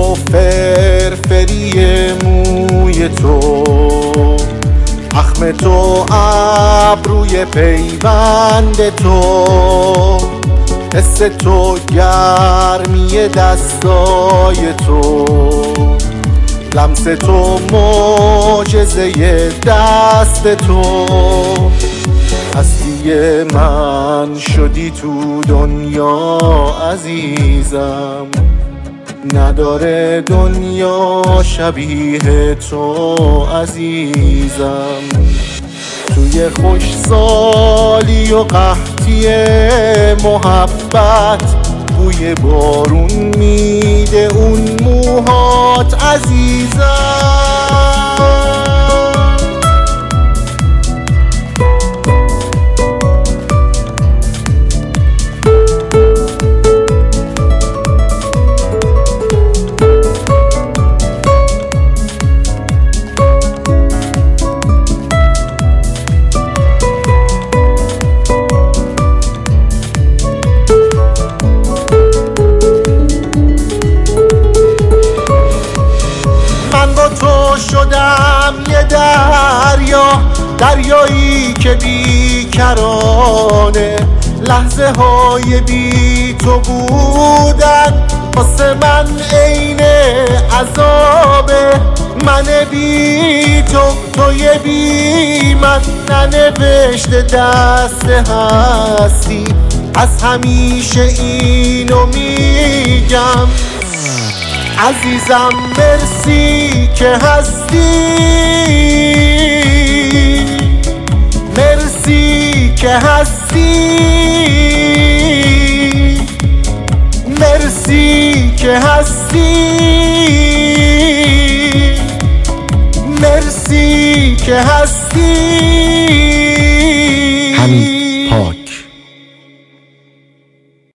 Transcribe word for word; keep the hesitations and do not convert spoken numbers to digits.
تو، فرفری موی تو، اخم تو، ابروی پیوند تو، حس تو، گرمی دستای تو، لمس تو، معجزه دست تو. هستی من شدی تو دنیا عزیزم، نداره دنیا شبیه تو عزیزم. توی خوشسالی و قحطی محبت بوی بارون میده اون موهات عزیزم. من با تو شدم یه دریا، دریایی که بیکرانه، لحظه های بی تو بودن واسه من عین عذابه. من بی تو، توی بی من، ننوشته دست هستی. از همیشه اینو میگم عزیزم، مرسی که هستی، مرسی که هستی، مرسی که هستی، مرسی که هستی.